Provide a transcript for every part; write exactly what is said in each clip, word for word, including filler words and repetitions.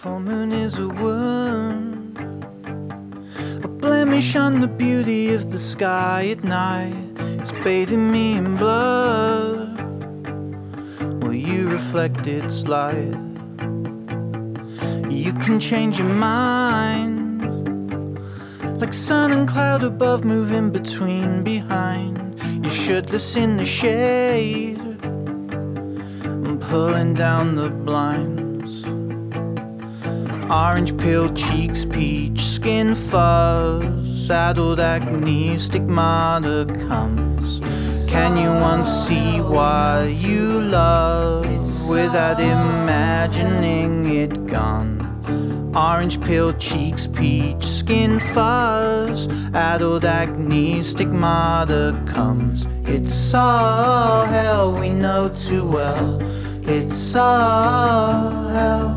full moon is a wound, a blemish on the beauty of the sky at night. It's bathing me in blood while you reflect its light. You can change your mind, like sun and cloud above, moving between, behind. You shirtless in the shade, I'm pulling down the blinds. Orange peeled cheeks, peach skin fuzz, addled acne, stigmata comes. Can you unsee what you love without imagining it gone? Orange peeled cheeks, peach skin fuzz, addled acne, stigmata comes. It's all hell, we know too well. It's all hell.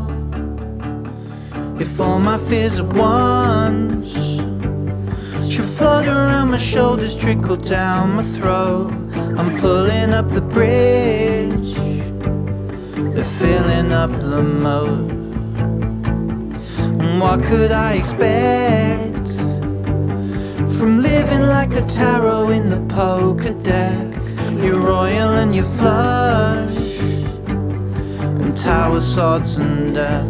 If all my fears at once should float around my shoulders, trickle down my throat, I'm pulling up the bridge, they're filling up the moat. What could I expect from living like the tarot in the poker deck? You're royal and you're flush, and tower swords and death.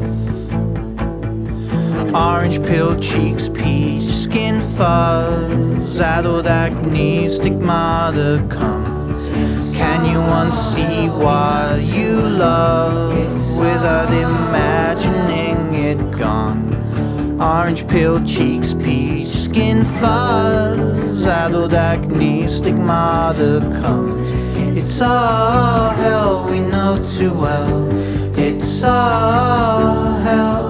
Orange peeled cheeks, peach skin fuzz, addled acne, stigmata comes. Can you unsee what you love without imagining it gone? Orange peeled cheeks, peach skin fuzz, addled acne, stigmata comes. It's all hell, we know too well. It's all hell.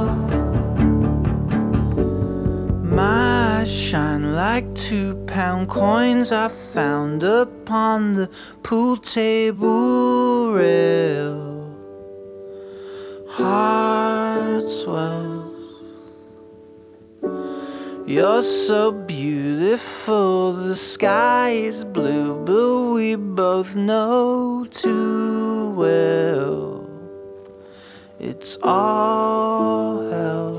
My shine like two pound coins I found upon the pool table rail. Heart swells. You're so beautiful, the sky is blue, but we both know too well it's all hell.